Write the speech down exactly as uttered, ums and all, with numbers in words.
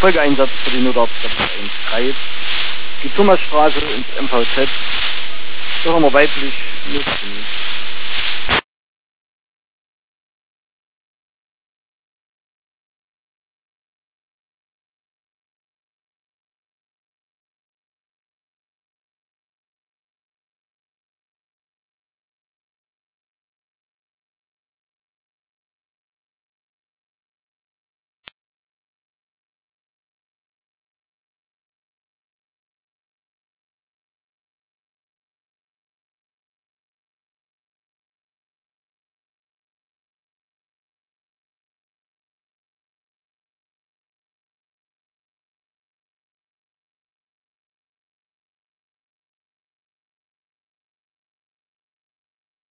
Folgeeinsatz für die Notarztstelle eins drei. Die Thomasstraße ins M V Z. Da haben wir weiblich.